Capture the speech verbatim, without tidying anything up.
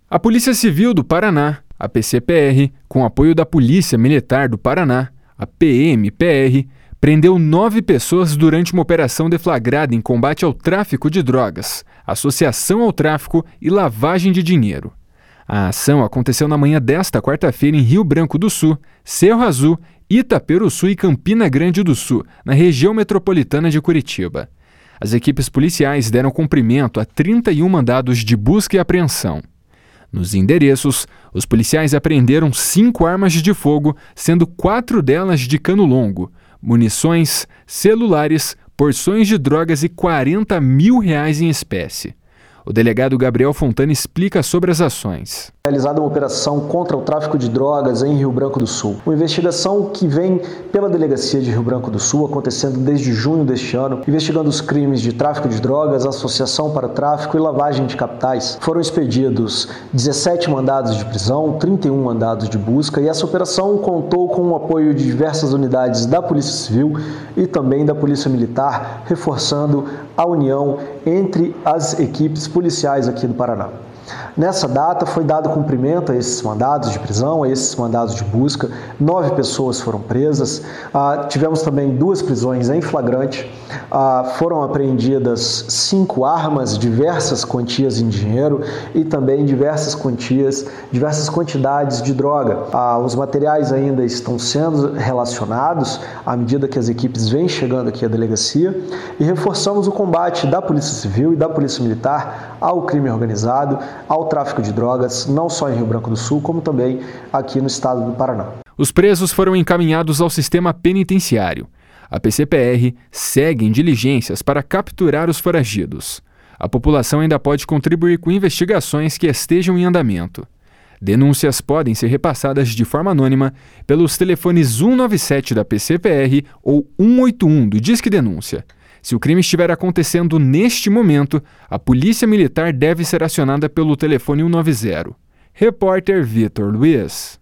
A Polícia Civil do Paraná, a P C P R, com apoio da Polícia Militar do Paraná, a P M P R, prendeu nove pessoas durante uma operação deflagrada em combate ao tráfico de drogas, associação ao tráfico e lavagem de dinheiro. A ação aconteceu na manhã desta quarta-feira em Rio Branco do Sul, Cerro Azul, Itaperuçu e Campina Grande do Sul, na região metropolitana de Curitiba. As equipes policiais deram cumprimento a trinta e um mandados de busca e apreensão. Nos endereços, os policiais apreenderam cinco armas de fogo, sendo quatro delas de cano longo, munições, celulares, porções de drogas e quarenta mil reais em espécie. O delegado Gabriel Fontana explica sobre as ações. Realizada uma operação contra o tráfico de drogas em Rio Branco do Sul. Uma investigação que vem pela Delegacia de Rio Branco do Sul, acontecendo desde junho deste ano, investigando os crimes de tráfico de drogas, associação para o tráfico e lavagem de capitais. Foram expedidos dezessete mandados de prisão, trinta e um mandados de busca, e essa operação contou com o apoio de diversas unidades da Polícia Civil e também da Polícia Militar, reforçando a união entre as equipes policiais aqui do Paraná. Nessa data foi dado cumprimento a esses mandados de prisão, a esses mandados de busca. Nove pessoas foram presas. Ah, tivemos também duas prisões em flagrante. Ah, foram apreendidas cinco armas, diversas quantias em dinheiro e também diversas quantias, diversas quantidades de droga. Ah, os materiais ainda estão sendo relacionados à medida que as equipes vêm chegando aqui à delegacia, e reforçamos o combate da Polícia Civil e da Polícia Militar ao crime organizado, ao tráfico de drogas, não só em Rio Branco do Sul, como também aqui no estado do Paraná. Os presos foram encaminhados ao sistema penitenciário. A P C P R segue em diligências para capturar os foragidos. A população ainda pode contribuir com investigações que estejam em andamento. Denúncias podem ser repassadas de forma anônima pelos telefones cento e noventa e sete da P C P R ou cento e oitenta e um do Disque Denúncia. Se o crime estiver acontecendo neste momento, a Polícia Militar deve ser acionada pelo telefone cento e noventa. Repórter Vitor Luiz.